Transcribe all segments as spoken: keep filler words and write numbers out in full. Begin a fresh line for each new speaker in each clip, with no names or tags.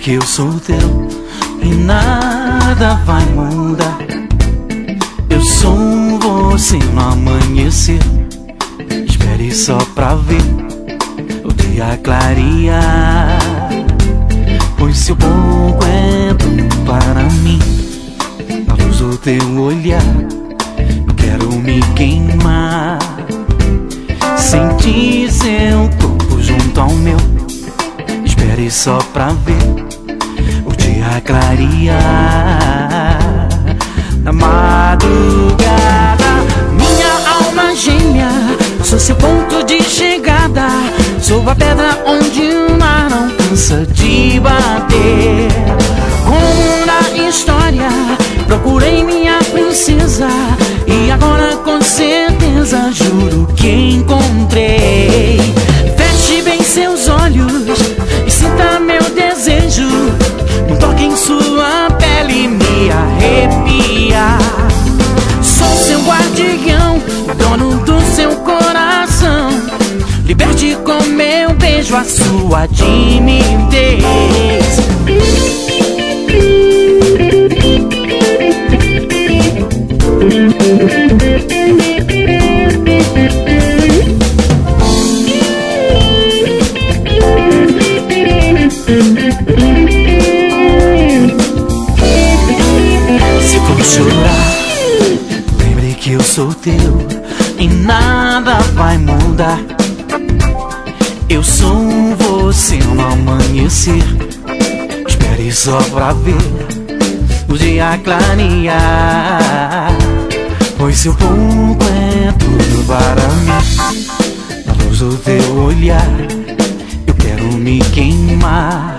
que eu sou teu e nada vai mudar. Eu sou você no amanhecer. Espere só pra ver o dia clarear, pois seu pouco é tudo para mim. A luz do teu olhar, eu quero me queimar, sentir seu corpo junto ao meu. Espere só pra ver o dia clarear. Na madrugada, minha alma gêmea, sou seu ponto de chegada. Sou a pedra onde o mar não cansa de bater. Como na história, procurei minha princesa, e agora com certeza juro que encontrei. Feche bem seus olhos e sinta meu desejo. Um toque em sua pele me arrepia. Sou seu guardião, dono do seu coração. Liberte com meu beijo a sua timidez. Se for chorar, lembre que eu sou teu e nada vai mudar. Eu sou você no amanhecer. Espere só pra ver o dia clarear, pois seu pouco é tudo para mim. Na luz do teu olhar, eu quero me queimar,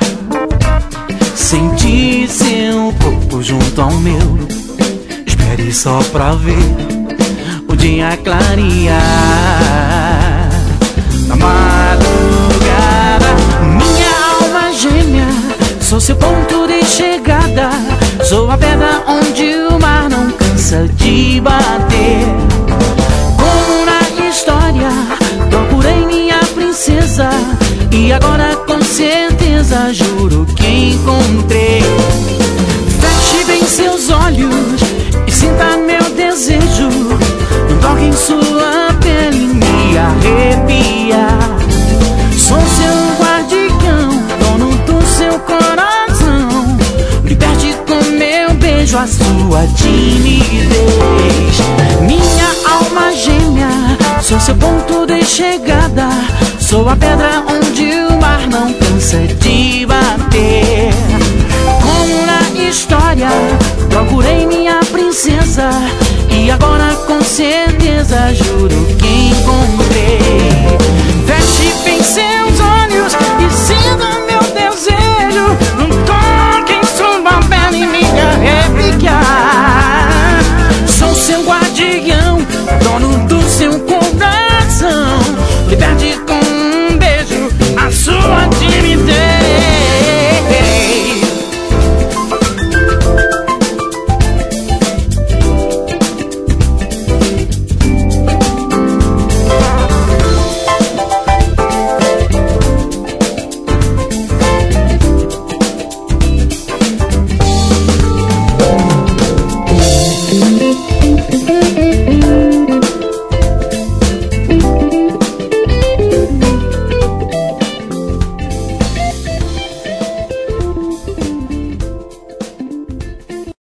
sentir seu corpo junto ao meu. Espere só pra ver o dia clarear. Na madrugada, minha alma gêmea, sou seu ponto de chegada. Sou a pedra onde o mar não cansa de bater. Como na história, procurei minha princesa, e agora com certeza juro que encontrei. Feche bem seus olhos e sinta meu desejo. Um toque em sua pele me arrepia. Sou seu guardião, dono do seu coração. Liberte com meu beijo a sua timidez. Minha alma gêmea, sou seu ponto de chegada. Sou a pedra onde o mar não cansa de bater. Como na história, procurei minha princesa, e agora com certeza juro que encontrei.